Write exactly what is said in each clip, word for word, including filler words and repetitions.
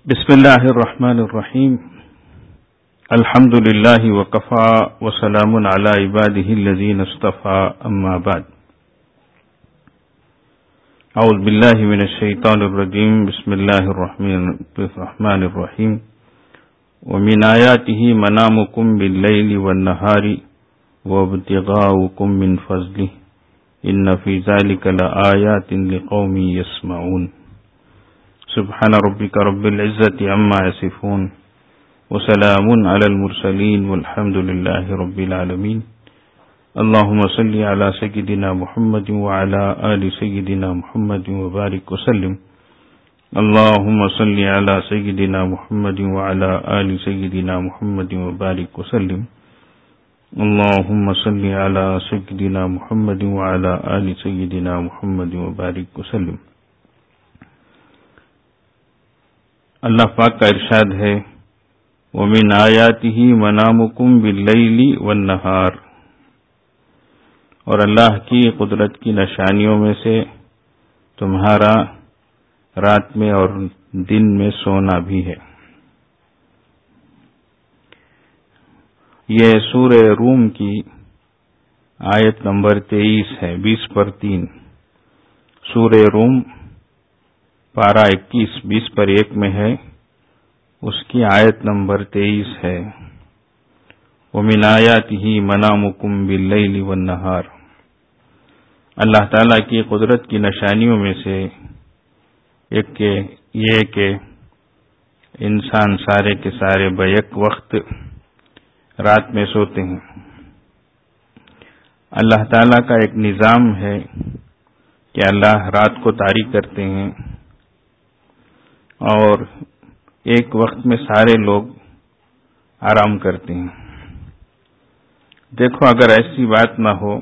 بسم اللہ الرحمن الرحیم الحمد للہ وکفا وسلام علی عبادہ الذین اصطفى اما بعد اعوذ باللہ من الشیطان الرجیم بسم اللہ الرحمن الرحیم ومن آیاتہ منامکم باللیل والنہار وابتغاؤکم من فضلہ ان فی ذلک لآیات لقوم یسمعون سبحان ربک رب العزت عما یصفون وسلام علی المرسلین والحمد للہ رب العالمین اللہم صلی علی سیدنا محمد وعلی آل سیدنا محمد وبارک وسلم اللہم صلی علی سیدنا محمد وعلی آل سیدنا محمد وبارک وسلم اللہم صلی علی سیدنا محمد وعلی آل سیدنا محمد وبارک وسلم۔ اللہ پاک کا ارشاد ہے وَمِنْ آیَاتِهِ مَنَامُكُمْ بِاللَّيْلِ وَالنَّهَارِ، اور اللہ کی قدرت کی نشانیوں میں سے تمہارا رات میں اور دن میں سونا بھی ہے۔ یہ سورہ روم کی آیت نمبر تیئیس ہے، بیس پر تین۔ سورہ روم پارہ اکیس بیس پر ایک میں ہے، اس کی آیت نمبر تیئیس ہے وَمِنْ آیَاتِهِ مَنَامُكُمْ بِاللَّيْلِ وَالنَّهَارِ۔ اللہ تعالیٰ کی قدرت کی نشانیوں میں سے ایک کہ یہ کہ انسان سارے کے سارے بیک وقت رات میں سوتے ہیں۔ اللہ تعالیٰ کا ایک نظام ہے کہ اللہ رات کو طاری کرتے ہیں اور ایک وقت میں سارے لوگ آرام کرتے ہیں۔ دیکھو، اگر ایسی بات نہ ہو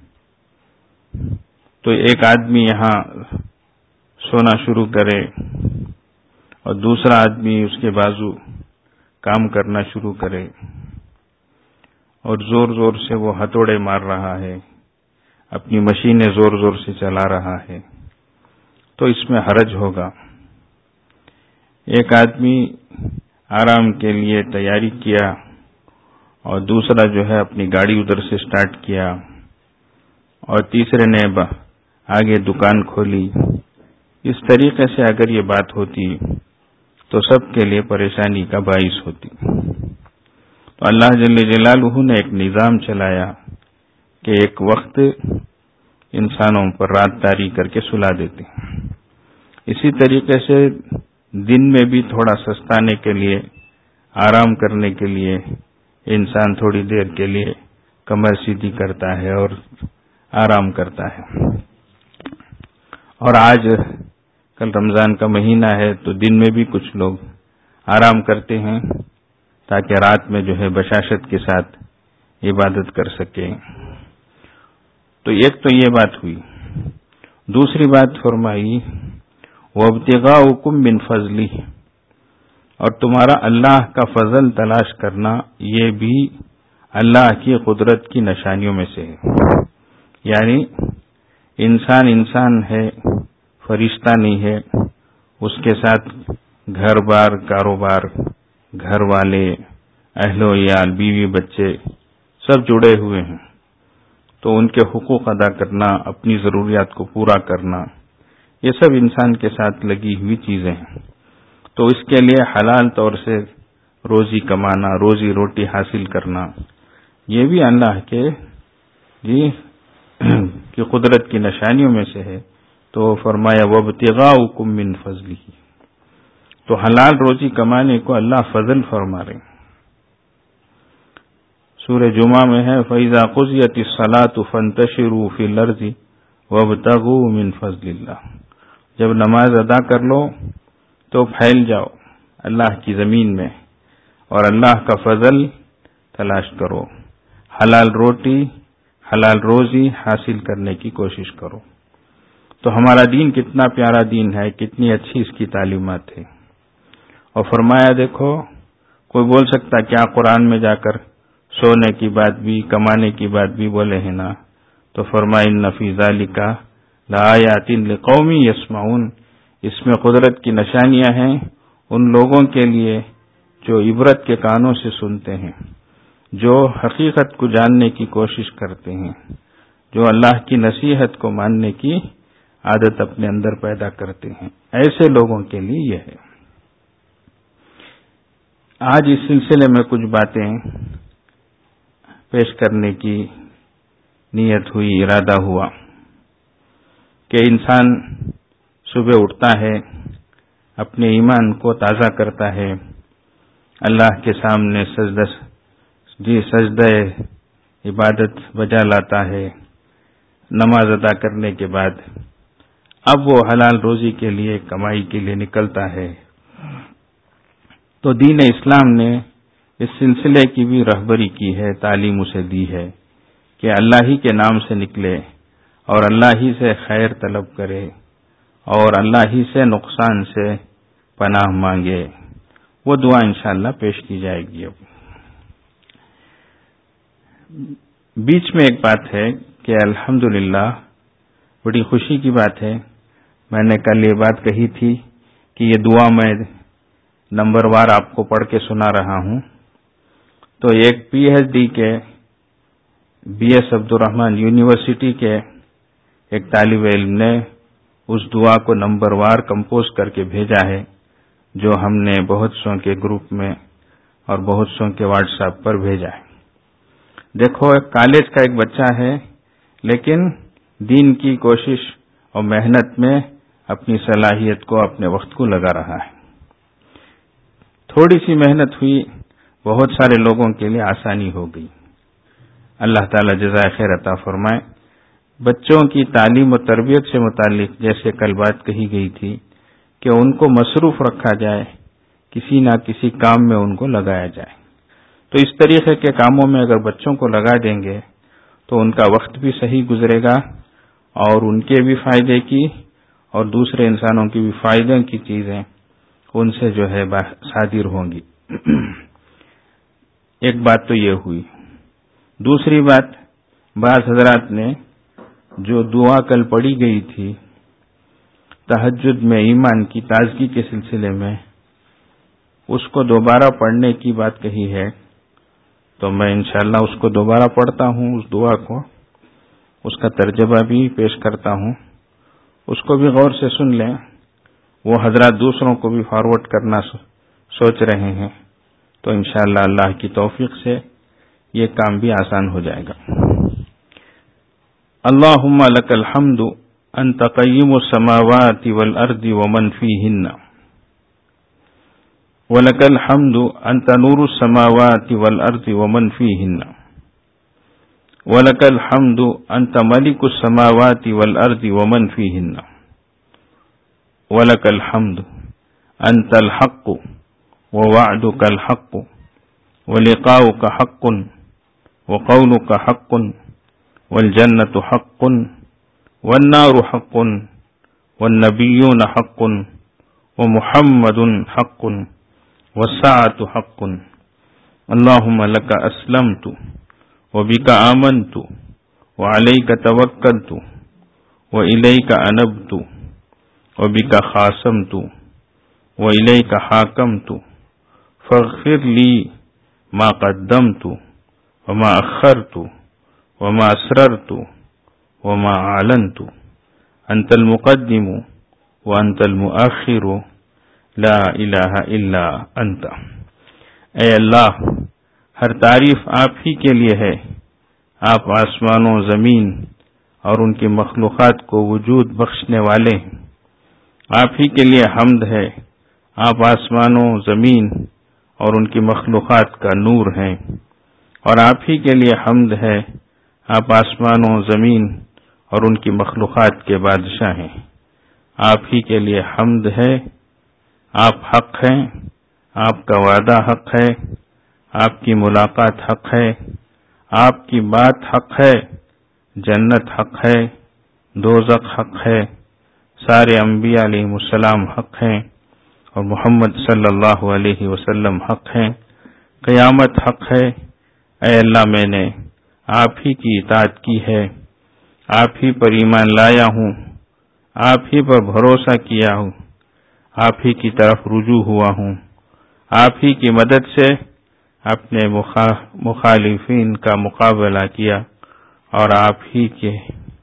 تو ایک آدمی یہاں سونا شروع کرے اور دوسرا آدمی اس کے بازو کام کرنا شروع کرے اور زور زور سے وہ ہتھوڑے مار رہا ہے، اپنی مشینیں زور زور سے چلا رہا ہے، تو اس میں حرج ہوگا۔ ایک آدمی آرام کے لیے تیاری کیا اور دوسرا جو ہے اپنی گاڑی ادھر سے سٹارٹ کیا اور تیسرے نے آگے دکان کھولی، اس طریقے سے اگر یہ بات ہوتی تو سب کے لیے پریشانی کا باعث ہوتی۔ تو اللہ جل جلالہ نے ایک نظام چلایا کہ ایک وقت انسانوں پر رات طاری کر کے سلا دیتے۔ اسی طریقے سے دن میں بھی تھوڑا سستانے کے لیے، آرام کرنے کے لیے انسان تھوڑی دیر کے لیے کمر سیدھی کرتا ہے اور آرام کرتا ہے۔ اور آج کل رمضان کا مہینہ ہے تو دن میں بھی کچھ لوگ آرام کرتے ہیں تاکہ رات میں جو ہے بشاشت کے ساتھ عبادت کر سکیں۔ تو ایک تو یہ بات ہوئی۔ دوسری بات فرمائی وَابْتِغَاؤُكُم مِّن فَضْلِهِ، اور تمہارا اللہ کا فضل تلاش کرنا یہ بھی اللہ کی قدرت کی نشانیوں میں سے ہے۔ یعنی انسان انسان ہے، فرشتہ نہیں ہے، اس کے ساتھ گھر بار، کاروبار، گھر والے، اہل و عیال، بیوی بچے سب جڑے ہوئے ہیں، تو ان کے حقوق ادا کرنا، اپنی ضروریات کو پورا کرنا، یہ سب انسان کے ساتھ لگی ہوئی چیزیں ہیں۔ تو اس کے لیے حلال طور سے روزی کمانا، روزی روٹی حاصل کرنا، یہ بھی اللہ کے جی کی قدرت کی نشانیوں میں سے ہے۔ تو فرمایا وَابْتِغَاؤُكُم مِّن فَضْلِهِ، تو حلال روزی کمانے کو اللہ فضل فرما رہے ہیں۔ سورہ جمعہ میں ہے فَإِذَا قُضِيَتِ الصَّلَاةُ فَانتَشِرُوا فِي الْأَرْضِ وَابْتَغُوا مِن فَضْلِ اللَّهِ، جب نماز ادا کر لو تو پھیل جاؤ اللہ کی زمین میں اور اللہ کا فضل تلاش کرو، حلال روٹی، حلال روزی حاصل کرنے کی کوشش کرو۔ تو ہمارا دین کتنا پیارا دین ہے، کتنی اچھی اس کی تعلیمات ہے۔ اور فرمایا دیکھو، کوئی بول سکتا کیا قرآن میں جا کر سونے کی بات بھی، کمانے کی بات بھی بولے ہیں نا؟ تو فرمایا ان فی ذالک لآیات لقوم یسمعون، اس میں قدرت کی نشانیاں ہیں ان لوگوں کے لیے جو عبرت کے کانوں سے سنتے ہیں، جو حقیقت کو جاننے کی کوشش کرتے ہیں، جو اللہ کی نصیحت کو ماننے کی عادت اپنے اندر پیدا کرتے ہیں، ایسے لوگوں کے لیے یہ ہے۔ آج اس سلسلے میں کچھ باتیں پیش کرنے کی نیت ہوئی، ارادہ ہوا کہ انسان صبح اٹھتا ہے، اپنے ایمان کو تازہ کرتا ہے، اللہ کے سامنے سجدہ جی سجدہ عبادت بجا لاتا ہے، نماز ادا کرنے کے بعد اب وہ حلال روزی کے لیے، کمائی کے لیے نکلتا ہے۔ تو دین اسلام نے اس سلسلے کی بھی رہبری کی ہے، تعلیم اسے دی ہے کہ اللہ ہی کے نام سے نکلے اور اللہ ہی سے خیر طلب کرے اور اللہ ہی سے نقصان سے پناہ مانگے۔ وہ دعا انشاءاللہ پیش کی جائے گی۔ اب بیچ میں ایک بات ہے کہ الحمدللہ بڑی خوشی کی بات ہے، میں نے کل یہ بات کہی تھی کہ یہ دعا میں نمبر وار آپ کو پڑھ کے سنا رہا ہوں، تو ایک پی ایچ ڈی کے B S Abdur Rahman university کے ایک طالب علم نے اس دعا کو نمبر وار کمپوز کر کے بھیجا ہے، جو ہم نے بہت سو کے گروپ میں اور بہت سو کے واٹس ایپ پر بھیجا ہے۔ دیکھو، ایک کالج کا ایک بچہ ہے، لیکن دین کی کوشش اور محنت میں اپنی صلاحیت کو، اپنے وقت کو لگا رہا ہے۔ تھوڑی سی محنت ہوئی، بہت سارے لوگوں کے لیے آسانی ہو گئی۔ اللہ تعالی جزائے خیر عطا فرمائے۔ بچوں کی تعلیم و تربیت سے متعلق جیسے کل بات کہی گئی تھی کہ ان کو مصروف رکھا جائے، کسی نہ کسی کام میں ان کو لگایا جائے، تو اس طریقے کے کاموں میں اگر بچوں کو لگا دیں گے تو ان کا وقت بھی صحیح گزرے گا اور ان کے بھی فائدے کی اور دوسرے انسانوں کی بھی فائدے کی چیزیں ان سے جو ہے صادر ہوں گی۔ ایک بات تو یہ ہوئی۔ دوسری بات، بعض حضرات نے جو دعا کل پڑھی گئی تھی تہجد میں ایمان کی تازگی کے سلسلے میں، اس کو دوبارہ پڑھنے کی بات کہی ہے، تو میں انشاءاللہ اس کو دوبارہ پڑھتا ہوں، اس دعا کو، اس کا ترجمہ بھی پیش کرتا ہوں، اس کو بھی غور سے سن لیں۔ وہ حضرات دوسروں کو بھی فارورڈ کرنا سوچ رہے ہیں، تو انشاءاللہ اللہ کی توفیق سے یہ کام بھی آسان ہو جائے گا۔ اللہم لک الحمد انت قیم السماوات والارض ومن فیہن، ولک الحمد انت نور السماوات والارض ومن فیہن، ولک الحمد انت ملک السماوات والارض ومن فیہن، ولک الحمد انت الحق ووعدک الحق ولقاؤک حق وقولک حق والجنة حق والنار حق والنبيون حق ومحمد حق والساعة حق۔ اللهم لك أسلمت وبك آمنت وعليك توكلت وإليك أنبت وبك خاصمت وإليك حاكمت فاغفر لي ما قدمت وما أخرت وما أسررت وما أعلنت أنت المقدم وأنت المؤخر لا الہ الا انت۔ اے اللہ، ہر تعریف آپ ہی کے لیے ہے، آپ آسمانوں، زمین اور ان کی مخلوقات کو وجود بخشنے والے ہیں۔ آپ ہی کے لیے حمد ہے، آپ آسمانوں، زمین اور ان کی مخلوقات کا نور ہیں، اور آپ ہی کے لیے حمد ہے، آپ آسمانوں، زمین اور ان کی مخلوقات کے بادشاہ ہیں۔ آپ ہی کے لیے حمد ہے، آپ حق ہیں، آپ کا وعدہ حق ہے، آپ کی ملاقات حق ہے، آپ کی بات حق ہے، جنت حق ہے، دوزخ حق ہے، سارے انبیاء علیہ السلام حق ہیں، اور محمد صلی اللہ علیہ وسلم حق ہیں، قیامت حق ہے۔ اے اللہ، میں نے آپ ہی کی اطاعت کی ہے، آپ ہی پر ایمان لایا ہوں، آپ ہی پر بھروسہ کیا ہوں، آپ ہی کی طرف رجوع ہوا ہوں، آپ ہی کی مدد سے اپنے مخالفین کا مقابلہ کیا اور آپ ہی کے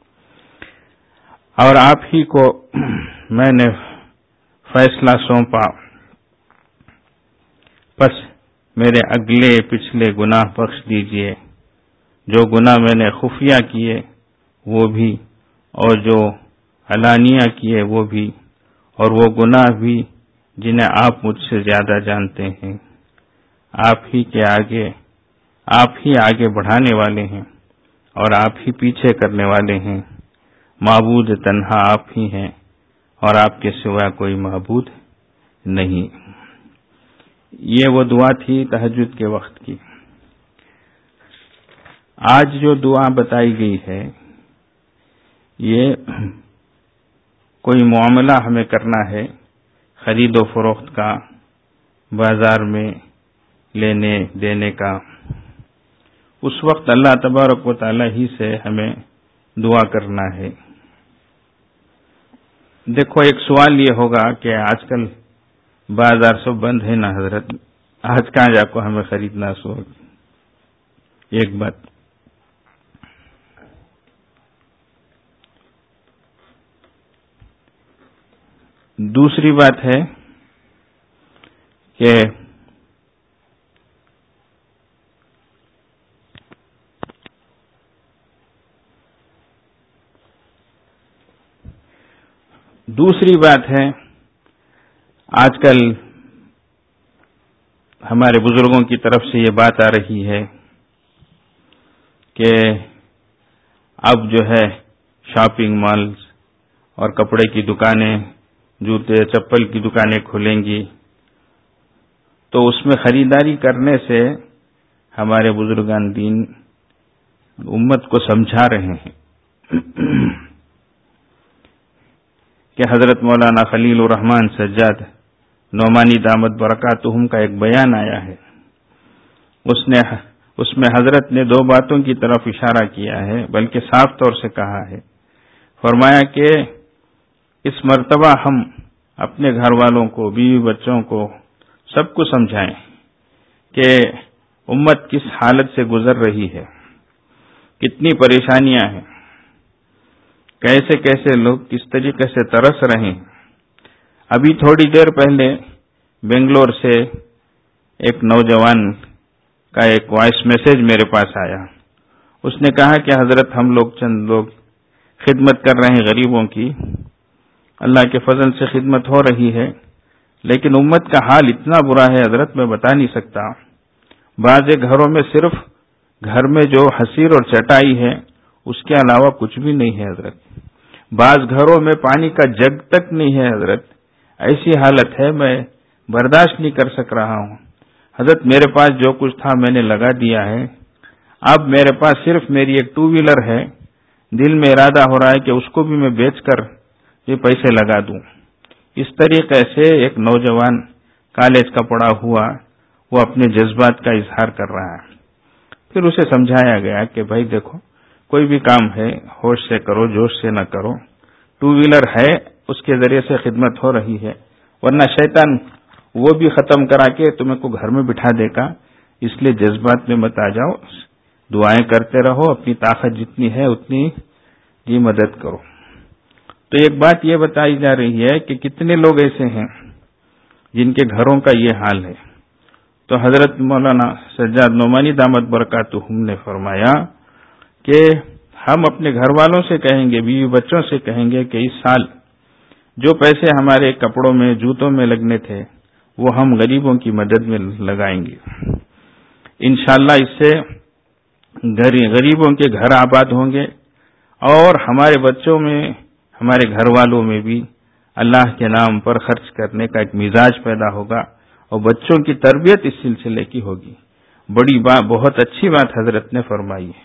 اور آپ ہی کو میں نے فیصلہ سونپا، پس میرے اگلے پچھلے گناہ بخش دیجئے، جو گناہ میں نے خفیہ کیے وہ بھی اور جو علانیہ کیے وہ بھی، اور وہ گناہ بھی جنہیں آپ مجھ سے زیادہ جانتے ہیں۔ آپ ہی کے آگے آپ ہی آگے بڑھانے والے ہیں اور آپ ہی پیچھے کرنے والے ہیں، معبود تنہا آپ ہی ہیں اور آپ کے سوا کوئی معبود نہیں۔ یہ وہ دعا تھی تہجد کے وقت کی۔ آج جو دعا بتائی گئی ہے یہ کوئی معاملہ ہمیں کرنا ہے، خرید و فروخت کا، بازار میں لینے دینے کا، اس وقت اللہ تبارک و تعالی ہی سے ہمیں دعا کرنا ہے۔ دیکھو ایک سوال یہ ہوگا کہ آج کل بازار سب بند ہے نا حضرت، آج کہاں جا کو ہمیں خریدنا سو ایک بات۔ دوسری بات ہے کہ دوسری بات ہے آج کل ہمارے بزرگوں کی طرف سے یہ بات آ رہی ہے کہ اب جو ہے شاپنگ مالز اور کپڑے کی دکانیں، جوتے چپل کی دکانیں کھلیں گی، تو اس میں خریداری کرنے سے ہمارے بزرگان دین امت کو سمجھا رہے ہیں کہ حضرت مولانا خلیل الرحمن سجاد نعمانی دامت برکاتہم کا ایک بیان آیا ہے، اس نے اس میں حضرت نے دو باتوں کی طرف اشارہ کیا ہے، بلکہ صاف طور سے کہا ہے، فرمایا کہ اس مرتبہ ہم اپنے گھر والوں کو، بیوی بچوں کو، سب کو سمجھائیں کہ امت کس حالت سے گزر رہی ہے، کتنی پریشانیاں ہیں، کیسے کیسے لوگ کس طریقے سے ترس رہے ہیں۔ ابھی تھوڑی دیر پہلے بنگلور سے ایک نوجوان کا ایک وائس میسج میرے پاس آیا، اس نے کہا کہ حضرت ہم لوگ چند لوگ خدمت کر رہے ہیں غریبوں کی، اللہ کے فضل سے خدمت ہو رہی ہے، لیکن امت کا حال اتنا برا ہے حضرت میں بتا نہیں سکتا۔ بعض گھروں میں صرف گھر میں جو حصیر اور چٹائی ہے اس کے علاوہ کچھ بھی نہیں ہے حضرت، بعض گھروں میں پانی کا جگ تک نہیں ہے حضرت، ایسی حالت ہے میں برداشت نہیں کر سک رہا ہوں حضرت، میرے پاس جو کچھ تھا میں نے لگا دیا ہے، اب میرے پاس صرف میری ایک ٹو ویلر ہے، دل میں ارادہ ہو رہا ہے کہ اس کو بھی میں بیچ کر یہ پیسے لگا دوں۔ اس طریقے سے ایک نوجوان کالج کا پڑھا ہوا وہ اپنے جذبات کا اظہار کر رہا ہے۔ پھر اسے سمجھایا گیا کہ بھائی دیکھو کوئی بھی کام ہے ہوش سے کرو، جوش سے نہ کرو، ٹو ویلر ہے اس کے ذریعے سے خدمت ہو رہی ہے، ورنہ شیطان وہ بھی ختم کرا کے تمہیں کو گھر میں بٹھا دے گا، اس لیے جذبات میں مت آ جاؤ، دعائیں کرتے رہو، اپنی طاقت جتنی ہے اتنی جی مدد کرو۔ تو ایک بات یہ بتائی جا رہی ہے کہ کتنے لوگ ایسے ہیں جن کے گھروں کا یہ حال ہے۔ تو حضرت مولانا سجاد نعمانی دامت برکاتہم نے فرمایا کہ ہم اپنے گھر والوں سے کہیں گے، بیوی بچوں سے کہیں گے کہ اس سال جو پیسے ہمارے کپڑوں میں جوتوں میں لگنے تھے وہ ہم غریبوں کی مدد میں لگائیں گے، انشاءاللہ اس سے غریبوں کے گھر آباد ہوں گے اور ہمارے بچوں میں، ہمارے گھر والوں میں بھی اللہ کے نام پر خرچ کرنے کا ایک مزاج پیدا ہوگا اور بچوں کی تربیت اس سلسلے کی ہوگی۔ بڑی بات، بہت اچھی بات حضرت نے فرمائی ہے۔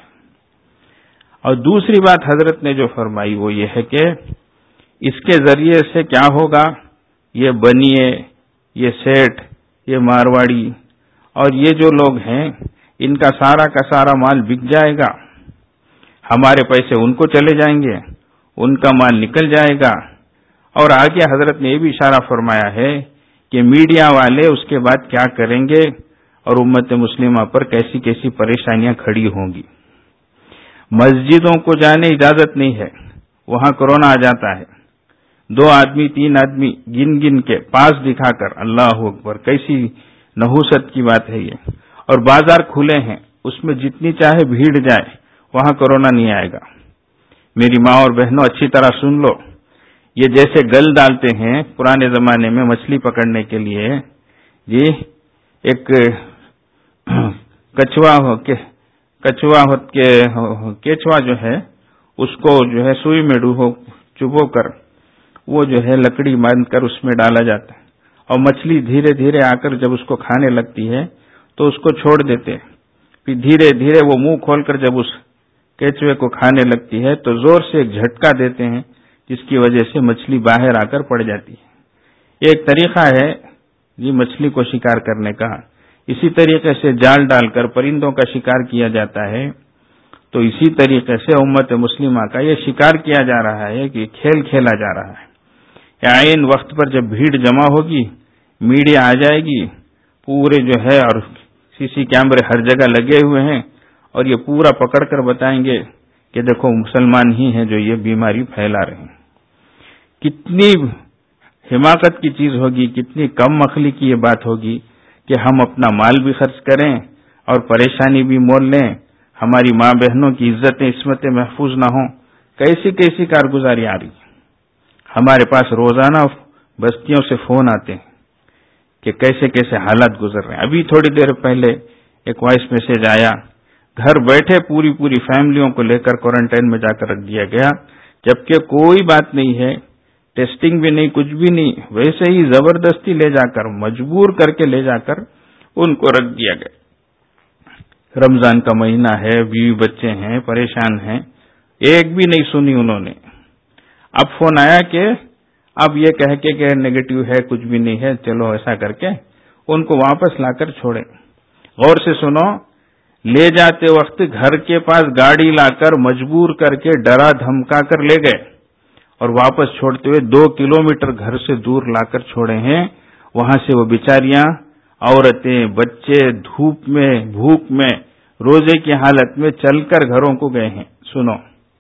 اور دوسری بات حضرت نے جو فرمائی وہ یہ ہے کہ اس کے ذریعے سے کیا ہوگا، یہ بنیے، یہ سیٹ، یہ مارواڑی اور یہ جو لوگ ہیں ان کا سارا کا سارا مال بک جائے گا، ہمارے پیسے ان کو چلے جائیں گے، ان کا مال نکل جائے گا اور آگے حضرت نے یہ بھی اشارہ فرمایا ہے کہ میڈیا والے اس کے بعد کیا کریں گے اور امت مسلمہ پر کیسی کیسی پریشانیاں کھڑی ہوں گی۔ مسجدوں کو جانے اجازت نہیں ہے، وہاں کورونا آ جاتا ہے، دو آدمی تین آدمی گن گن کے پاس دکھا کر، اللہ اکبر، کیسی نحوست کی بات ہے یہ۔ اور بازار کھلے ہیں، اس میں جتنی چاہے بھیڑ جائے، وہاں کورونا نہیں آئے گا۔ میری ماں اور بہنوں اچھی طرح سن لو، یہ جیسے گل ڈالتے ہیں پرانے زمانے میں مچھلی پکڑنے کے لیے، جی ایک کچوا ہو کے کچوا ہو کے کیچوا جو ہے اس کو جو ہے سوئی میں ڈوبو چبو کر وہ جو ہے لکڑی باندھ کر اس میں ڈالا جاتا ہے، اور مچھلی دھیرے دھیرے آ کر جب اس کو کھانے لگتی ہے تو اس کو چھوڑ دیتے، پھر دھیرے دھیرے وہ منہ کھول کر جب اس کیچوے کو کھانے لگتی ہے تو زور سے ایک جھٹکا دیتے ہیں، جس کی وجہ سے مچھلی باہر آ کر پڑ جاتی ہے۔ یہ ایک طریقہ ہے جی مچھلی کو شکار کرنے کا۔ اسی طریقے سے جال ڈال کر پرندوں کا شکار کیا جاتا ہے، تو اسی طریقے سے امت مسلمہ کا یہ شکار کیا جا رہا ہے کہ کھیل کھیلا جا رہا ہے۔ عین وقت پر جب بھیڑ جمع ہوگی، میڈیا آ جائے گی، پورے جو ہے اور سی سی کیمرے ہر جگہ لگے ہوئے ہیں، اور یہ پورا پکڑ کر بتائیں گے کہ دیکھو مسلمان ہی ہیں جو یہ بیماری پھیلا رہے ہیں۔ کتنی حماقت کی چیز ہوگی، کتنی کم عقلی کی یہ بات ہوگی کہ ہم اپنا مال بھی خرچ کریں اور پریشانی بھی مول لیں، ہماری ماں بہنوں کی عزتیں عصمتیں محفوظ نہ ہوں۔ کیسی کیسی کارگزاری آ رہی ہے۔ ہمارے پاس روزانہ بستیوں سے فون آتے ہیں کہ کیسے کیسے حالات گزر رہے ہیں۔ ابھی تھوڑی دیر پہلے ایک وائس میسج آیا، گھر بیٹھے پوری پوری فیملیوں کو لے کر کوارنٹائن میں جا کر رکھ دیا گیا، جبکہ کوئی بات نہیں ہے، ٹیسٹنگ بھی نہیں، کچھ بھی نہیں، ویسے ہی زبردستی لے جا کر مجبور کر کے لے جا کر ان کو رکھ دیا گیا۔ رمضان کا مہینہ ہے، بیوی بچے ہیں، پریشان ہیں، ایک بھی نہیں سنی انہوں نے۔ اب فون آیا کہ اب یہ کہہ کے کہ نیگیٹو ہے، کچھ بھی نہیں ہے، چلو ایسا کر کے ان کو واپس لا کر چھوڑے۔ غور سے سنو، لے جاتے وقت گھر کے پاس گاڑی لا کر مجبور کر کے ڈرا دھمکا کر لے گئے، اور واپس چھوڑتے ہوئے دو کلومیٹر گھر سے دور لا کر چھوڑے ہیں۔ وہاں سے وہ بیچاریاں، عورتیں، بچے دھوپ میں، بھوک میں، روزے کی حالت میں چل کر گھروں کو گئے ہیں۔ سنو،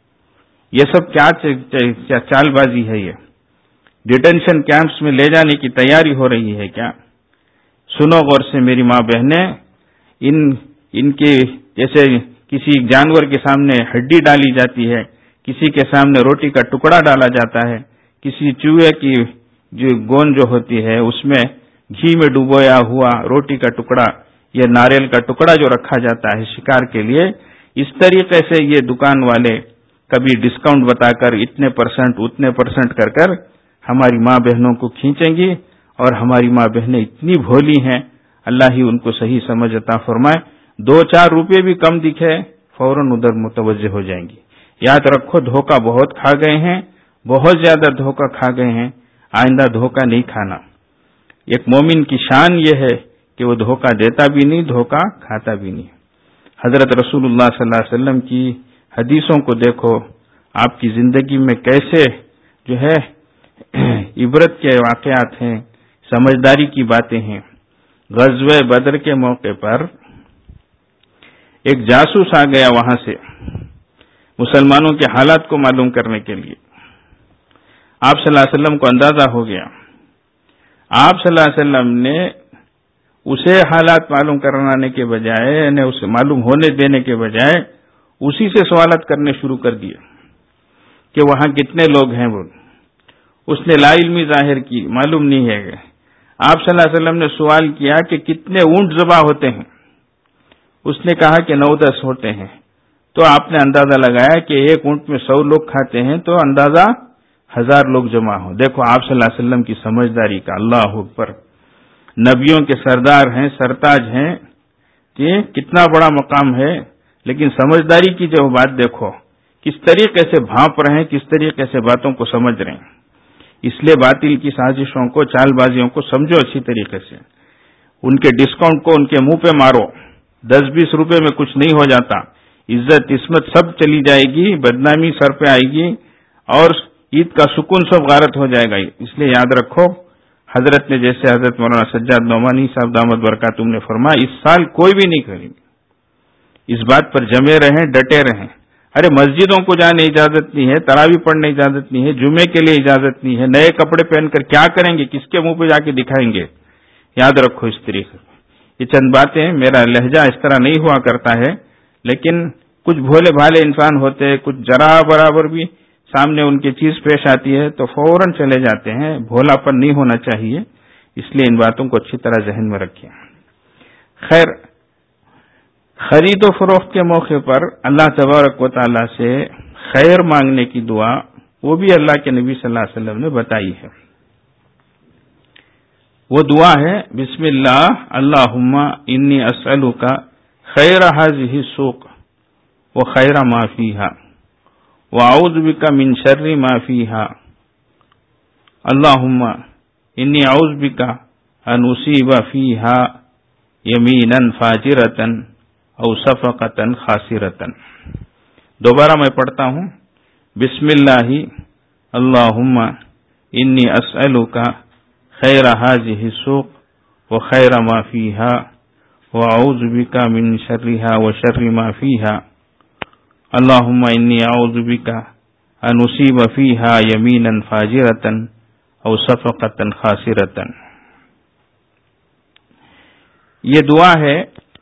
یہ سب کیا چال بازی ہے؟ یہ ڈیٹینشن کیمپس میں لے جانے کی تیاری ہو رہی ہے کیا؟ سنو غور سے میری ماں بہنیں، ان ان کے جیسے کسی جانور کے سامنے ہڈی ڈالی جاتی ہے، کسی کے سامنے روٹی کا ٹکڑا ڈالا جاتا ہے، کسی چوہے کی جو گون جو ہوتی ہے اس میں گھی میں ڈبویا ہوا روٹی کا ٹکڑا یا ناریل کا ٹکڑا جو رکھا جاتا ہے شکار کے لیے، اس طریقے سے یہ دکان والے کبھی ڈسکاؤنٹ بتا کر اتنے پرسنٹ اتنے پرسنٹ کر کر ہماری ماں بہنوں کو کھینچیں گی، اور ہماری ماں بہنیں اتنی بھولی ہیں، اللہ ہی ان کو صحیح سمجھ عطا فرمائے، دو چار روپے بھی کم دکھے فوراً ادھر متوجہ ہو جائیں گی۔ یاد رکھو، دھوکہ بہت کھا گئے ہیں، بہت زیادہ دھوکہ کھا گئے ہیں، آئندہ دھوکہ نہیں کھانا۔ ایک مومن کی شان یہ ہے کہ وہ دھوکہ دیتا بھی نہیں، دھوکہ کھاتا بھی نہیں۔ حضرت رسول اللہ صلی اللہ علیہ وسلم کی حدیثوں کو دیکھو، آپ کی زندگی میں کیسے جو ہے عبرت کے واقعات ہیں، سمجھداری کی باتیں ہیں۔ غزوہ بدر کے موقع پر ایک جاسوس آ گیا وہاں سے مسلمانوں کے حالات کو معلوم کرنے کے لیے۔ آپ صلی اللہ علیہ وسلم کو اندازہ ہو گیا، آپ صلی اللہ علیہ وسلم نے اسے حالات معلوم کرانے کے بجائے، یعنی اسے معلوم ہونے دینے کے بجائے اسی سے سوالات کرنے شروع کر دیے کہ وہاں کتنے لوگ ہیں۔ وہ اس نے لا علمی ظاہر کی، معلوم نہیں ہے۔ آپ صلی اللہ علیہ وسلم نے سوال کیا کہ کتنے اونٹ ذبح ہوتے ہیں؟ اس نے کہا کہ نو دس ہوتے ہیں۔ تو آپ نے اندازہ لگایا کہ ایک اونٹ میں سو لوگ کھاتے ہیں تو اندازہ ہزار لوگ جمع ہو۔ دیکھو آپ صلی اللہ علیہ وسلم کی سمجھداری کا، اللہ اکبر، نبیوں کے سردار ہیں، سرتاج ہیں، یہ کتنا بڑا مقام ہے، لیکن سمجھداری کی جو بات دیکھو، کس طریقے سے بھانپ رہے ہیں، کس طریقے سے باتوں کو سمجھ رہے ہیں۔ اس لیے باطل کی سازشوں کو، چال بازیوں کو سمجھو اچھی طریقے سے، ان کے ڈسکاؤنٹ کو ان کے منہ پہ مارو، دس بیس روپے میں کچھ نہیں ہو جاتا، عزت عصمت سب چلی جائے گی، بدنامی سر پہ آئے گی، اور عید کا سکون سب غارت ہو جائے گا. اس لیے یاد رکھو حضرت نے جیسے حضرت مولانا سجاد نعمانی صاحب دامت برکاتہم نے فرمایا اس سال کوئی بھی نہیں کریں گے. اس بات پر جمے رہیں, ڈٹے رہیں. ارے مسجدوں کو جانے اجازت نہیں ہے, تراویح پڑھنے اجازت نہیں ہے, جمعے کے لیے اجازت نہیں ہے, نئے کپڑے پہن کر کیا کریں گے, کس کے منہ پہ جا کے دکھائیں گے. یاد رکھو اس طریقے سے. یہ چند باتیں, میرا لہجہ اس طرح نہیں ہوا کرتا ہے, لیکن کچھ بھولے بھالے انسان ہوتے ہیں, کچھ ذرا برابر بھی سامنے ان کی چیز پیش آتی ہے تو فوراً چلے جاتے ہیں. بھولا پن نہیں ہونا چاہیے, اس لیے ان باتوں کو اچھی طرح ذہن میں رکھیں. خیر, خرید و فروخت کے موقع پر اللہ تبارک و تعالی سے خیر مانگنے کی دعا وہ بھی اللہ کے نبی صلی اللہ علیہ وسلم نے بتائی ہے. وہ دعا ہے بسم اللہ اللہم انی اسألک خیر ھذہ السوق و خیر ما فیہا واعوذ بک من شر ما فیہا اللہم انی اعوذ بک ان اصیب فیہا یمینا فاجرتا او صفقتا خاسرتا. دوبارہ میں پڑھتا ہوں. بسم اللہ اللہم انی اسألک خیر ھذہ السوق و خیر ما فیہا واعوذ بک من شرھا و شر ما فیہا اللہم انی اعوذ بک ان اصیب فیہا یمینا فاجرتا او صفقتا خاسرتا. یہ دعا ہے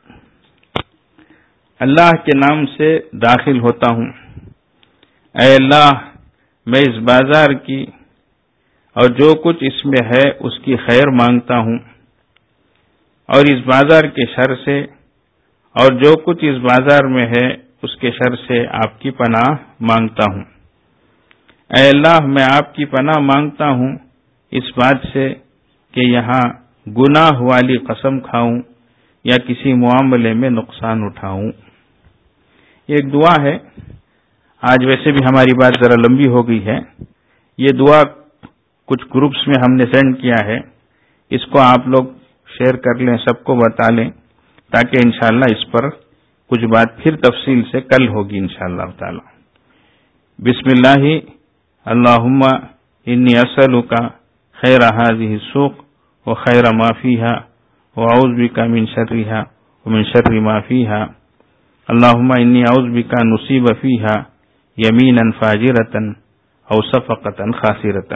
اللہ کے نام سے داخل ہوتا ہوں. اے اللہ, میں اس بازار کی اور جو کچھ اس میں ہے اس کی خیر مانگتا ہوں, اور اس بازار کے شر سے اور جو کچھ اس بازار میں ہے اس کے شر سے آپ کی پناہ مانگتا ہوں. اے اللہ, میں آپ کی پناہ مانگتا ہوں اس بات سے کہ یہاں گناہ والی قسم کھاؤں یا کسی معاملے میں نقصان اٹھاؤں. یہ ایک دعا ہے. آج ویسے بھی ہماری بات ذرا لمبی ہو گئی ہے. یہ دعا کچھ گروپس میں ہم نے سینڈ کیا ہے, اس کو آپ لوگ شیئر کر لیں, سب کو بتا لیں, تاکہ انشاءاللہ اس پر کچھ بات پھر تفصیل سے کل ہوگی انشاءاللہ تعالی. بسم اللہ اللہم انی اسألک خیر ھذہ السوق و خیر ما فیہا واعوذ بک من شرھا ومن شر ما فیہا اللہم انی اعوذ بک ان اصیب فیہا یمینا فاجرتا او صفقتا خاسرتا.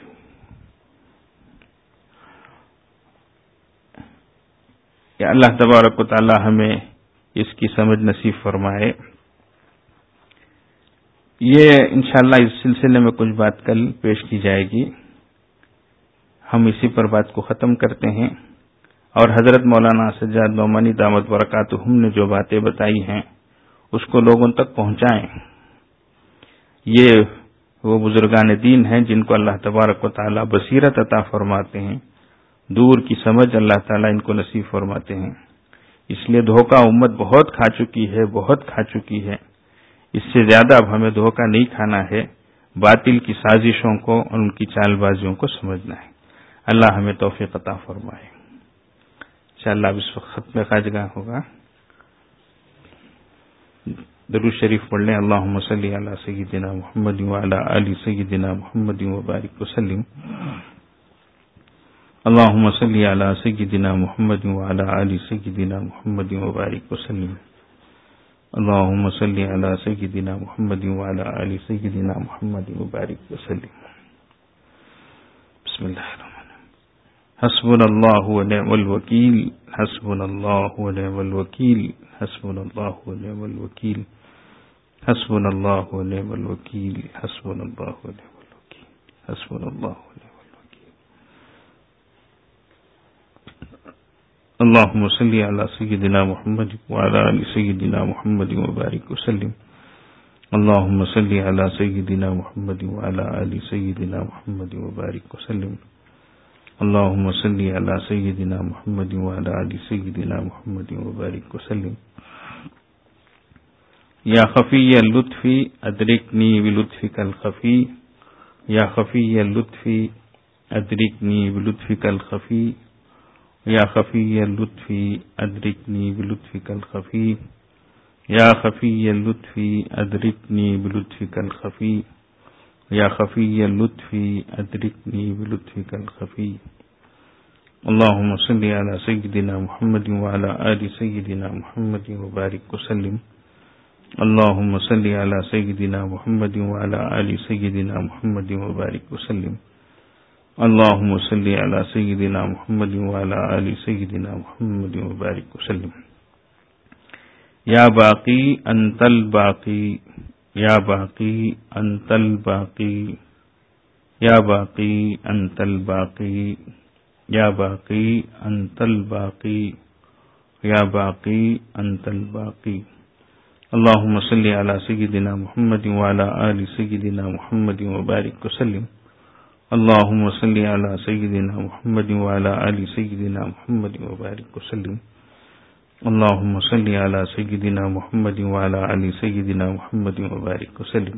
کہ اللہ تبارک و تعالی ہمیں اس کی سمجھ نصیب فرمائے. یہ انشاءاللہ اس سلسلے میں کچھ بات کل پیش کی جائے گی. ہم اسی پر بات کو ختم کرتے ہیں, اور حضرت مولانا سجاد نعمانی دامت برکاتہم نے جو باتیں بتائی ہیں اس کو لوگوں تک پہنچائیں. یہ وہ بزرگان دین ہیں جن کو اللہ تبارک و تعالی بصیرت عطا فرماتے ہیں, دور کی سمجھ اللہ تعالیٰ ان کو نصیب فرماتے ہیں. اس لیے دھوکہ امت بہت کھا چکی ہے, بہت کھا چکی ہے. اس سے زیادہ اب ہمیں دھوکہ نہیں کھانا ہے, باطل کی سازشوں کو اور ان کی چال بازیوں کو سمجھنا ہے. اللہ ہمیں توفیق عطا فرمائے. انشاءاللہ اب اس وقت ختم خواجگاہ ہوگا. درود شریف پڑھ لیں. اللہم صلی علی سیدنا محمد وعلی آل سیدنا محمد وبارک وسلم. اللہم صلی علی سیدنا محمد وعلی آل سیدنا محمد وبارک وسلم. اللہم صلی علی سیدنا محمد وعلی آل سیدنا محمد وبارک وسلم. بسم اللہ الرحمن الرحیم. حسبنا اللہ ونعم الوکیل, حسبنا اللہ ونعم الوکیل, حسبنا اللہ ونعم الوکیل, حسبنا اللہ ونعم الوکیل, حسبنا اللہ ونعم الوکیل, حسبنا اللہ ونعم الوکیل. اللہم صلی علی سیدنا محمد وعلی آل سیدنا محمد وبارک وسلم. اللہم صلی علی سیدنا محمد وعلی آل سیدنا محمد وبارک وسلم. اللہم صلی علی سیدنا محمد وعلی آل سیدنا محمد وبارک وسلم. یا خفی اللطف ادرکنی بلطفک الخفی, یا خفی اللطف ادرکنی بلطفک الخفی, یا خفی اللطف ادرکنی بلطفک الخفی, یا خفی اللطف ادرکنی بلطفک الخفی, یا خفی لطفی ادرکنی بلطفک الخفی اللهم صل على سيدنا محمد وعلى آل سيدنا محمد وبارك وسلم اللهم صل على سيدنا محمد وعلى آل سيدنا محمد وبارك وسلم اللهم صل على سيدنا محمد وعلى آل سيدنا محمد وبارك وسلم یا باقی انت الباقی یا باقی انت الباقی یا باقی انت الباقی یا باقی انت الباقی یا باقی انت الباقی اللهم صل على سيدنا محمد وعلى آل سيدنا محمد وبارك وسلم اللهم صل على سيدنا محمد وعلى آل سيدنا محمد وبارك وسلم اللهم صل على سيدنا محمد وعلى آل سيدنا محمد وبارك وسلم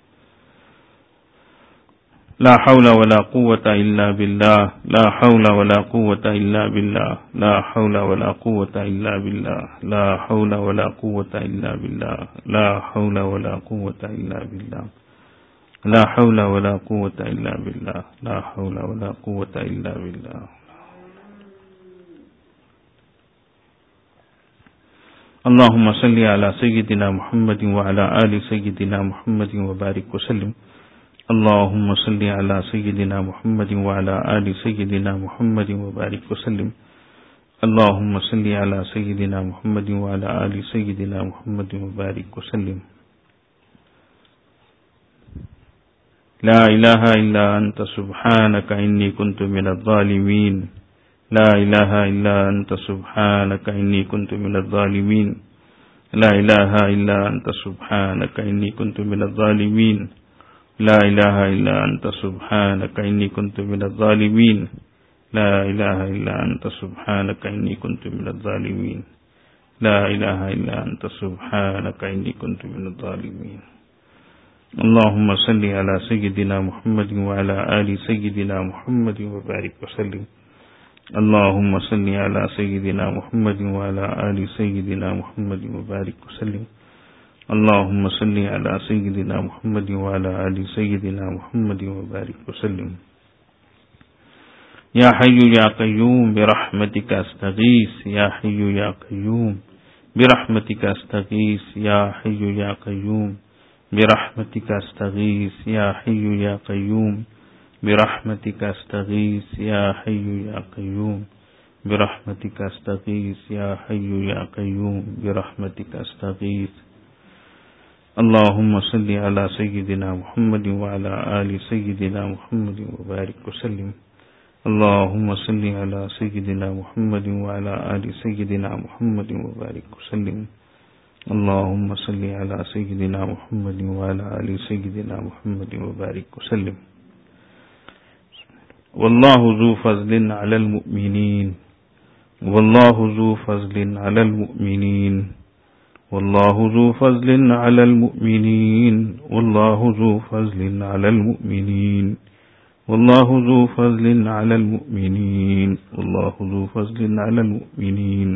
لا حول ولا قوة إلا بالله لا حول ولا قوة إلا بالله لا حول ولا قوة إلا بالله لا حول ولا قوة إلا بالله لا حول ولا قوة إلا بالله لا حول ولا قوة إلا بالله لا حول ولا قوة إلا بالله اللهم صل على سيدنا محمد وعلى آل سيدنا محمد وبارك وسلم اللهم صل على سيدنا محمد وعلى آل سيدنا محمد وبارك وسلم اللهم صل على سيدنا محمد وعلى آل سيدنا محمد وبارك وسلم لا إله إلا أنت سبحانك إني كنت من الظالمين لا إله إلا أنت سبحانك إني كنت من الظالمين لا إله إلا أنت سبحانك إني كنت من الظالمين لا إله إلا أنت سبحانك إني كنت من الظالمين لا إله إلا أنت سبحانك إني كنت من الظالمين لا إله إلا أنت سبحانك إني كنت من الظالمين اللهم صل على سيدنا محمد وعلى آل سيدنا محمد وبارك وسلم اللهم صل على سيدنا محمد وعلى آل سيدنا محمد وبارك وسلم اللهم صل على سيدنا محمد وعلى آل سيدنا محمد وبارك وسلم يا حي يا قيوم برحمتك استغيث يا حي يا قيوم برحمتك استغيث يا حي يا قيوم برحمتك استغيث يا حي يا قيوم برحمتك استغيث يا حي يا قيوم برحمتك استغيث يا حي يا قيوم برحمتك استغيث اللهم صل على سيدنا محمد وعلى آل سيدنا محمد وبارك وسلم اللهم صل على سيدنا محمد وعلى آل سيدنا محمد وبارك وسلم اللهم صل على سيدنا محمد وعلى آل سيدنا محمد وبارك وسلم والله ذو فضل على المؤمنين والله ذو فضل على المؤمنين والله ذو فضل على المؤمنين والله ذو فضل على المؤمنين والله ذو فضل على المؤمنين والله ذو فضل على المؤمنين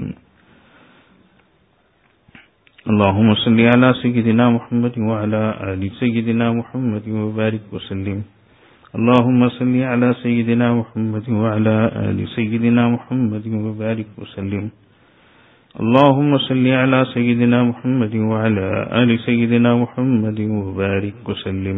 اللهم صل على سيدنا محمد وعلى آل سيدنا محمد وبارك وسلم اللهم صل على سيدنا محمد وعلى آل سيدنا محمد وبارك وسلم اللهم صل على سيدنا محمد وعلى آل سيدنا محمد وبارك وسلم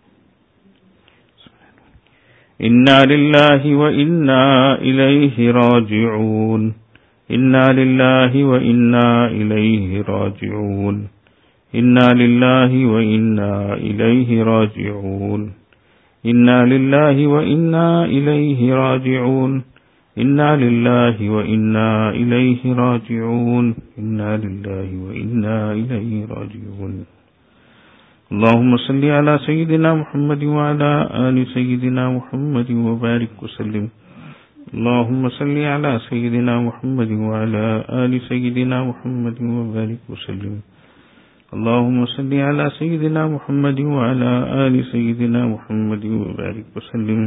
إنا لله وإنا إليه راجعون إنا لله وإنا إليه راجعون إنا لله وإنا إليه راجعون إنا لله وإنا إليه راجعون إنا لله وإنا إليه راجعون إنا لله وإنا إليه راجعون اللهم صل على سيدنا محمد وعلى آل سيدنا محمد وبارك وسلم اللهم صل على سيدنا محمد وعلى آل سيدنا محمد وبارك وسلم اللهم صل على سيدنا محمد وعلى آل سيدنا محمد وبارك وسلم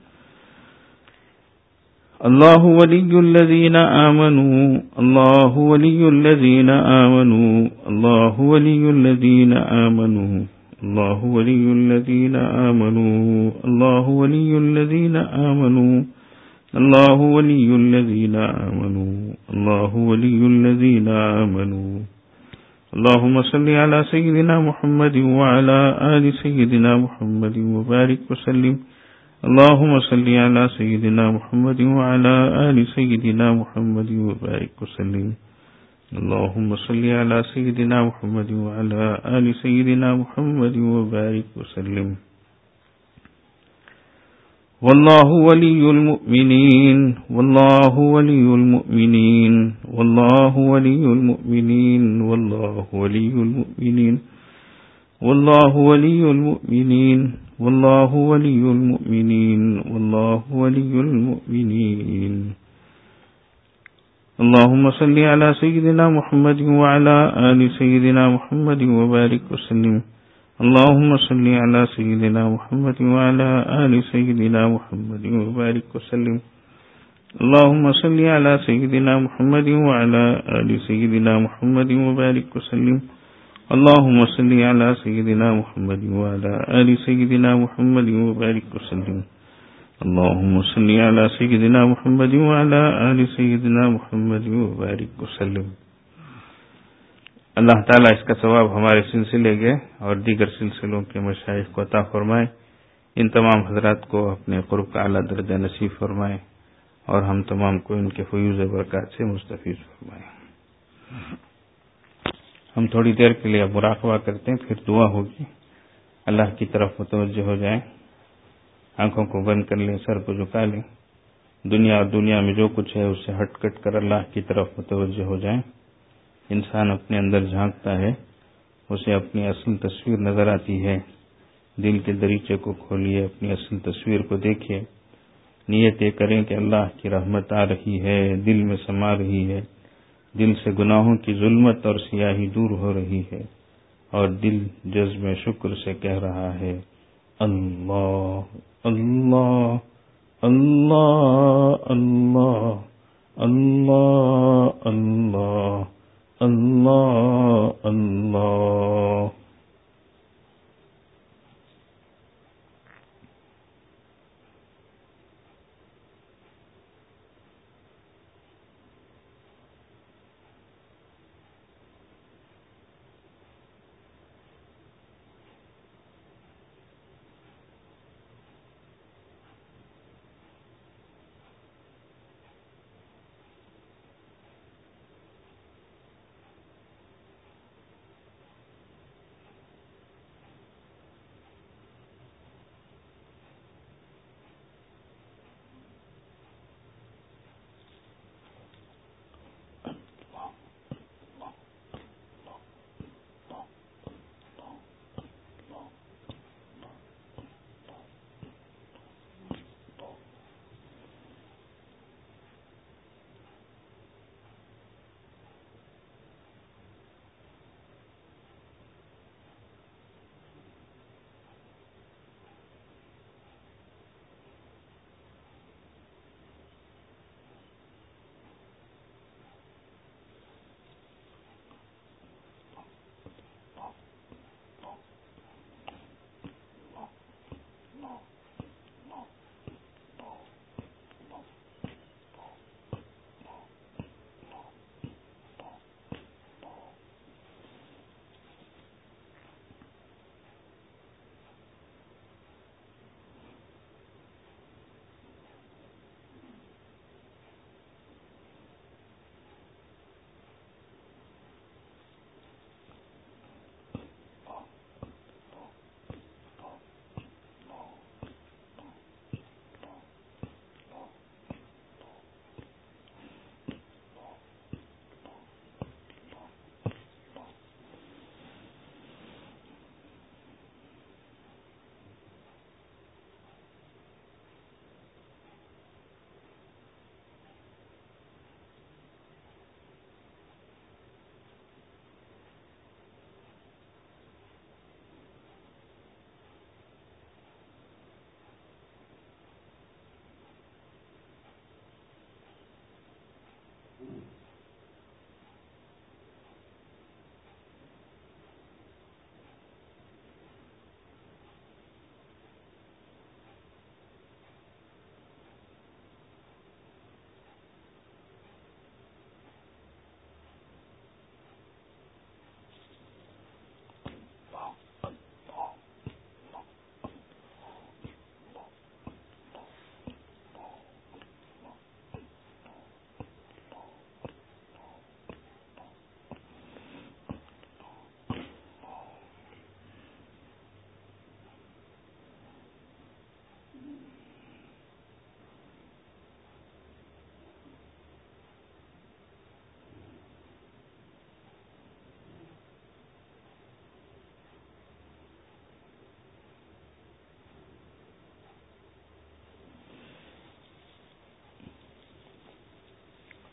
الله ولي الذين آمنوا الله ولي الذين آمنوا الله ولي الذين آمنوا الله ولي الذين آمنوا الله ولي الذين آمنوا الله ولي الذين آمنوا الله ولي الذين آمنوا اللهم صل على سيدنا محمد وعلى آل سيدنا محمد وبارك وسلم اللهم صل على سيدنا محمد وعلى آل سيدنا محمد وبارك وسلم اللهم صل على سيدنا محمد وعلى آل سيدنا محمد وبارك وسلم والله ولي المؤمنين والله ولي المؤمنين والله ولي المؤمنين والله ولي المؤمنين والله ولي المؤمنين والله ولي المؤمنين والله ولي المؤمنين اللهم صل على سيدنا محمد وعلى آل سيدنا محمد وبارك وسلم اللهم صل على سيدنا محمد وعلى آل سيدنا محمد وبارك وسلم اللهم صل على سيدنا محمد وعلى آل سيدنا محمد وبارك وسلم اللهم صل على سيدنا محمد وعلى آل سيدنا محمد وبارك وسلم اللهم صل على سيدنا محمد وعلى آل سيدنا محمد وبارك وسلم. اللہ تعالیٰ اس کا ثواب ہمارے سلسلے کے اور دیگر سلسلوں کے مشائخ کو عطا فرمائے. ان تمام حضرات کو اپنے قرب کا اعلیٰ درجہ نصیب فرمائے اور ہم تمام کو ان کے فیوز برکات سے مستفیض فرمائے. ہم تھوڑی دیر کے لیے مراقبہ کرتے ہیں، پھر دعا ہوگی. اللہ کی طرف متوجہ ہو جائیں، آنکھوں کو بند کر لیں، سر کو جھکا لیں. دنیا اور دنیا میں جو کچھ ہے اس سے ہٹ کٹ کر اللہ کی طرف متوجہ ہو جائیں. انسان اپنے اندر جھانکتا ہے، اسے اپنی اصل تصویر نظر آتی ہے. دل کے دریچے کو کھولیے، اپنی اصل تصویر کو دیکھیے. نیت یہ کریں کہ اللہ کی رحمت آ رہی ہے، دل میں سما رہی ہے، دل سے گناہوں کی ظلمت اور سیاہی دور ہو رہی ہے، اور دل جذب شکر سے کہہ رہا ہے اللہ اللہ اللہ اللہ اللہ اللہ اللہ اللہ.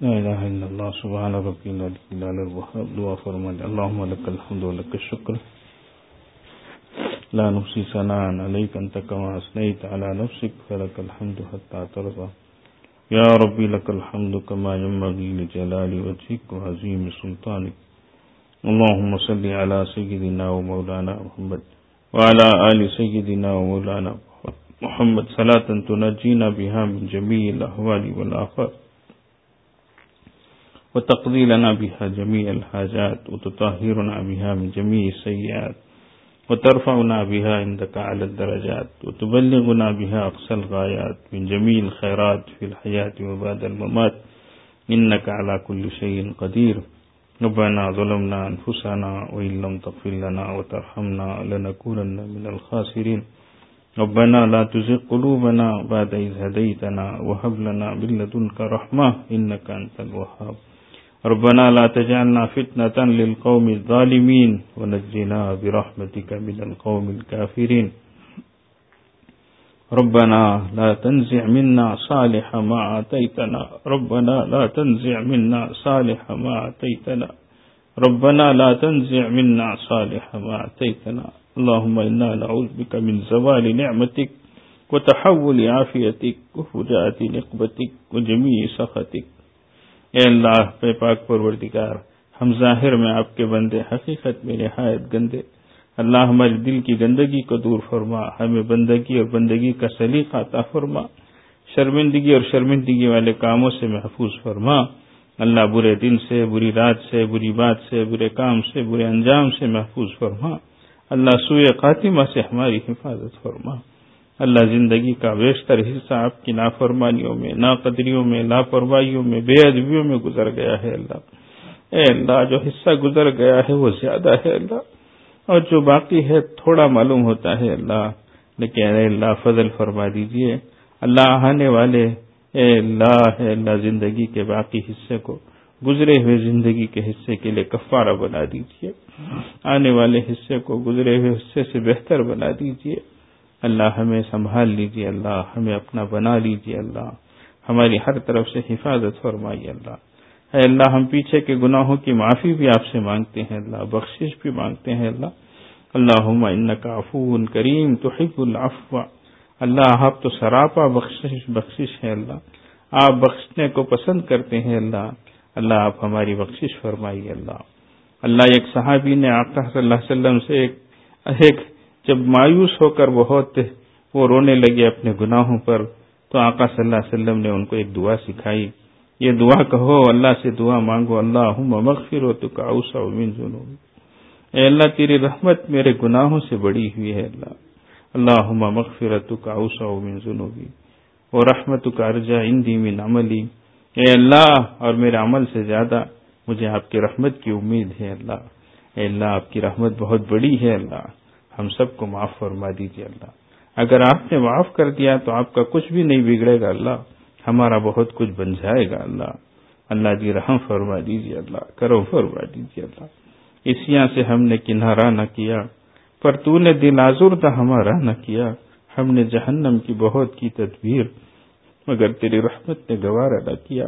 لا الہ الا اللہ سبحان ربی العلی الوہاب. دعا فرمائے. اللہم لک الحمد ولک الشکر لا نحصی ثناء علیک انت کما اثنیت علی نفسک فلک الحمد حتی ترضى. یا ربی لک الحمد کما ینبغی لجلال وجهک وعظیم سلطانک. اللہم صلی علی سیدنا و مولانا محمد وعلى آل سیدنا و مولانا محمد صلاة تنجینا بها من جمیع الاحوال والآفات وتقضي لنا بها جميع الحاجات وتطهرنا بها من جميع السيئات وترفعنا بها عندك على الدرجات وتبلغنا بها أقصى الغايات من جميع الخيرات في الحياة وبعد الممات إنك على كل شيء قدير. ربنا ظلمنا أنفسنا وإن لم تغفر لنا وترحمنا لنكونن من الخاسرين. ربنا لا تزغ قلوبنا بعد إذ هديتنا وهب لنا من لدنك رحمة إنك أنت الوهاب. ربنا لا تجعلنا فتنة للقوم الظالمين ونجنا برحمتك من القوم الكافرين. ربنا لا تنزع منا صالح ما آتيتنا ربنا لا تنزع منا صالح ما آتيتنا ربنا لا تنزع منا صالح ما آتيتنا. اللهم إنا نعوذ بك من زوال نعمتك وتحول عافيتك وفجاءة نقمتك وجميع سخطك. اے اللہ بے پاک پروردگار، ہم ظاہر میں آپ کے بندے، حقیقت میں نہایت گندے. اللہ ہمارے دل کی گندگی کو دور فرما، ہمیں بندگی اور بندگی کا سلیقہ عطا فرما، شرمندگی اور شرمندگی والے کاموں سے محفوظ فرما. اللہ برے دن سے، بری رات سے، بری بات سے، برے کام سے، برے انجام سے محفوظ فرما. اللہ سوء خاتمہ سے ہماری حفاظت فرما. اللہ زندگی کا بیشتر حصہ آپ کی نافرمانیوں میں، ناقدریوں میں، لاپرواہیوں میں، بے ادبیوں میں گزر گیا ہے. اللہ اے اللہ جو حصہ گزر گیا ہے وہ زیادہ ہے اللہ، اور جو باقی ہے تھوڑا معلوم ہوتا ہے اللہ. لیکن اے اللہ فضل فرما دیجئے. اللہ آنے والے اے اللہ اے اللہ زندگی کے باقی حصے کو گزرے ہوئے زندگی کے حصے کے لیے کفارہ بنا دیجئے. آنے والے حصے کو گزرے ہوئے حصے سے بہتر بنا دیجئے. اللہ ہمیں سنبھال لیجئے. اللہ ہمیں اپنا بنا لیجئے. اللہ ہماری ہر طرف سے حفاظت فرمائیے. اللہ اے اللہ ہم پیچھے کے گناہوں کی معافی بھی آپ سے مانگتے ہیں اللہ، بخشش بھی مانگتے ہیں اللہ. اللہم انک عفو کریم تحب العفو. اللہ آپ تو سراپا بخشش بخشش ہے اللہ، آپ بخشنے کو پسند کرتے ہیں اللہ. اللہ آپ ہماری بخشش فرمائیے. اللہ اللہ ایک صحابی نے آقا صلی اللہ علیہ وسلم سے ایک, ایک جب مایوس ہو کر بہت وہ رونے لگے اپنے گناہوں پر، تو آقا صلی اللہ علیہ وسلم نے ان کو ایک دعا سکھائی. یہ دعا کہو، اللہ سے دعا مانگو. اللہم مغفرتک اوسع من ذنوبی. اے اللہ تیری رحمت میرے گناہوں سے بڑی ہوئی ہے اللہ. اللہم مغفرتک اوسع من ذنوبی ورحمتک ارجى عندی من عملی. اے اللہ اور میرے عمل سے زیادہ مجھے آپ کی رحمت کی امید ہے اللہ. اے اللہ آپ کی رحمت بہت بڑی ہے اللہ، ہم سب کو معاف فرما دیجیے اللہ. اگر آپ نے معاف کر دیا تو آپ کا کچھ بھی نہیں بگڑے گا اللہ، ہمارا بہت کچھ بن جائے گا اللہ. اللہ جی رحم فرما دیجیے اللہ، کرم فرما دیجیے اللہ. اسیاں سے ہم نے کنارہ نہ کیا، پر تو نے دل آزردہ ہمارا نہ کیا. ہم نے جہنم کی بہت کی تدبیر، مگر تیری رحمت نے گوارا نہ کیا.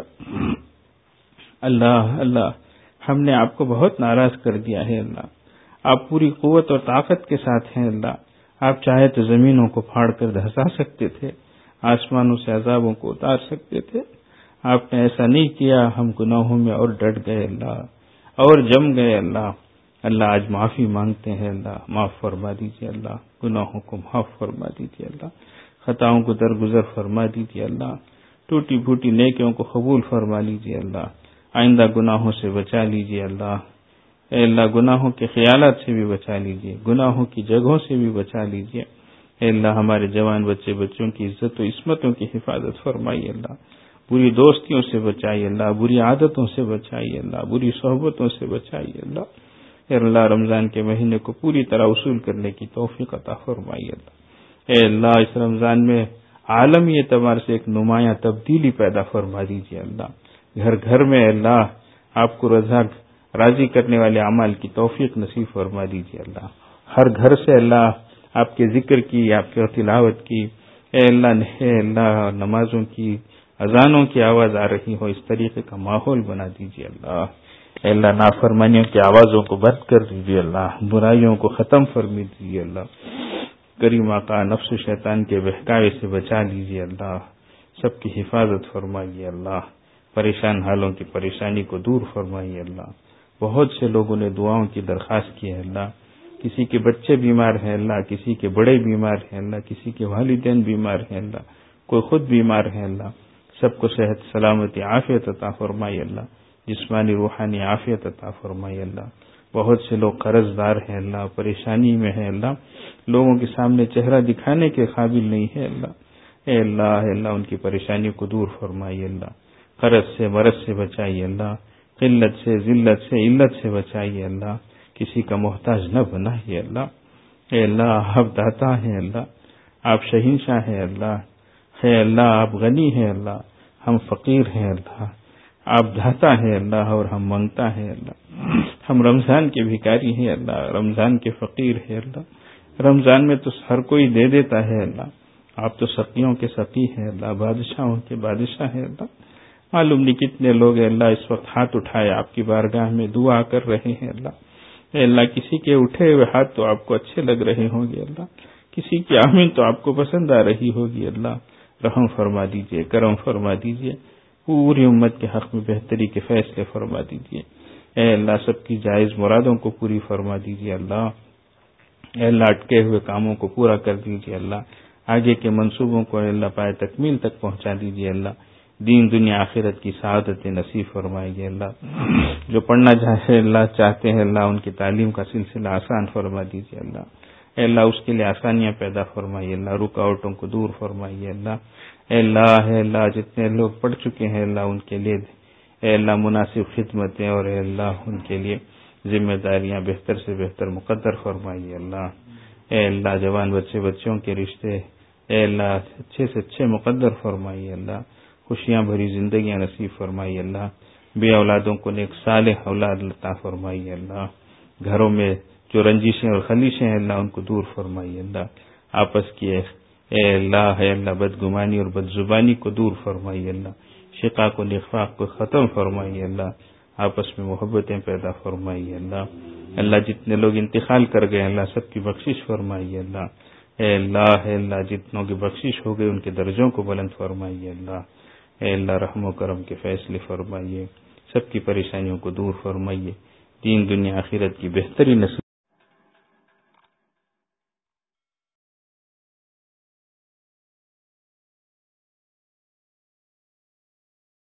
اللہ اللہ ہم نے آپ کو بہت ناراض کر دیا ہے اللہ. آپ پوری قوت اور طاقت کے ساتھ ہیں اللہ. آپ چاہے تو زمینوں کو پھاڑ کر دھسا سکتے تھے، آسمانوں سے عذابوں کو اتار سکتے تھے. آپ نے ایسا نہیں کیا. ہم گناہوں میں اور ڈٹ گئے اللہ، اور جم گئے اللہ. اللہ آج معافی مانگتے ہیں اللہ، معاف فرما دیجیے اللہ. گناہوں کو معاف فرما دیجیے اللہ، خطاؤں کو درگزر فرما دیجیے اللہ. ٹوٹی پھوٹی نیکیوں کو قبول فرما لیجیے اللہ. آئندہ گناہوں سے بچا لیجیے اللہ. اے اللہ گناہوں کے خیالات سے بھی بچا لیجیے، گناہوں کی جگہوں سے بھی بچا لیجیے. اے اللہ ہمارے جوان بچے بچوں کی عزت و عصمتوں کی حفاظت فرمائیے اللہ. بری دوستیوں سے بچائیے اللہ، بری عادتوں سے بچائیے اللہ، بری صحبتوں سے بچائیے اللہ. اے اللہ رمضان کے مہینے کو پوری طرح وصول کرنے کی توفیق عطا فرمائیے اللہ. اے اللہ اس رمضان میں عالمی اعتبار سے ایک نمایاں تبدیلی پیدا فرما دیجیے اللہ. گھر گھر میں اللہ آپ کو رضا راضی کرنے والے اعمال کی توفیق نصیب فرما دیجیے اللہ. ہر گھر سے اللہ آپ کے ذکر کی، آپ کی تلاوت کی، اے اللہ اے اللہ نمازوں کی اذانوں کی آواز آ رہی ہو، اس طریقے کا ماحول بنا دیجیے اللہ۔ اے اللہ نافرمانیوں کی آوازوں کو بند کر دیجیے اللہ، برائیوں کو ختم فرما دیجیے اللہ۔ کریم آقا نفس و شیطان کے بہکاوے سے بچا لیجیے اللہ، سب کی حفاظت فرمائیے اللہ، پریشان حالوں کی پریشانی کو دور فرمائیے اللہ۔ بہت سے لوگوں نے دعاؤں کی درخواست کی ہے اللہ، کسی کے بچے بیمار ہیں اللہ، کسی کے بڑے بیمار ہیں اللہ، کسی کے والدین بیمار ہیں اللہ، کوئی خود بیمار ہے اللہ، سب کو صحت سلامتی عافیت عطا فرمائیے اللہ، جسمانی روحانی عافیت عطا فرمائیے اللہ۔ بہت سے لوگ قرض دار ہیں اللہ، پریشانی میں ہیں اللہ، لوگوں کے سامنے چہرہ دکھانے کے قابل نہیں ہے اللہ۔ اے اللہ اے اللہ ان کی پریشانیوں کو دور فرمائیے اللہ، قرض سے مرض سے بچائیے اللہ، قلت سے ذلت سے علت سے بچائیے اللہ، کسی کا محتاج نہ بنائیے اللہ۔ اے اللہ آپ داتا ہیں اللہ، آپ شہنشاہ ہیں اللہ، اے اللہ آپ غنی ہیں اللہ، ہم فقیر ہیں اللہ، آپ داتا ہیں اللہ اور ہم منگتا ہے اللہ، ہم رمضان کے بھکاری ہیں اللہ، رمضان کے فقیر ہیں اللہ، رمضان میں تو ہر کوئی دے دیتا ہے اللہ، آپ تو سقیوں کے سقی ہیں اللہ، بادشاہوں کے بادشاہ ہیں اللہ۔ معلوم نہیں کتنے لوگ ہیں اللہ اس وقت ہاتھ اٹھائے آپ کی بارگاہ میں دعا کر رہے ہیں اللہ۔ اے اللہ کسی کے اٹھے ہوئے ہاتھ تو آپ کو اچھے لگ رہے ہوں گے اللہ، کسی کی آمین تو آپ کو پسند آ رہی ہوگی اللہ، رحم فرما دیجئے، کرم فرما دیجئے، پوری امت کے حق میں بہتری کے فیصلے فرما دیجئے۔ اے اللہ سب کی جائز مرادوں کو پوری فرما دیجئے اللہ۔ اے اللہ اٹکے ہوئے کاموں کو پورا کر دیجئے اللہ، آگے کے منصوبوں کو اے اللہ پائے تکمیل تک پہنچا دیجئے اللہ، دین دنیا آخرت کی سعادت نصیب فرمائیے اللہ۔ جو پڑھنا چاہے اللہ چاہتے ہیں اللہ ان کی تعلیم کا سلسلہ آسان فرما دیجئے اللہ۔ اے اللہ اس کے لیے آسانیاں پیدا فرمائیے اللہ، رکاوٹوں کو دور فرمائیے اللہ۔ اے اللہ اے اللہ جتنے لوگ پڑھ چکے ہیں اللہ ان کے لیے اے اللہ مناسب خدمتیں اور اے اللہ ان کے لیے ذمہ داریاں بہتر سے بہتر مقدر فرمائیے اللہ۔ اے اللہ جوان بچے بچوں کے رشتے اے اللہ اچھے سے اچھے مقدر فرمائیے اللہ، خوشیاں بھری زندگیاں نصیب فرمائیے اللہ، بے اولادوں کو نیک صالح اولاد عطا فرمائیے اللہ، گھروں میں جو رنجشیں اور خلیشیں ہیں اللہ ان کو دور فرمائیے اللہ، آپس کی اے اللہ اے اللہ بدگمانی اور بدزبانی کو دور فرمائیے اللہ، شقاق و نفاق کو ختم فرمائیے اللہ، آپس میں محبتیں پیدا فرمائیے اللہ۔ اللہ جتنے لوگ انتقال کر گئے اللہ سب کی بخشش فرمائیے اللہ۔ اے اللہ اے اللہ جتنوں کی بخشش ہو گئی ان کے درجوں کو بلند فرمائیے اللہ۔ اے اللہ رحم و کرم کے فیصلے فرمائیے، سب کی پریشانیوں کو دور فرمائیے، دین دنیا آخرت کی بہتری نصیب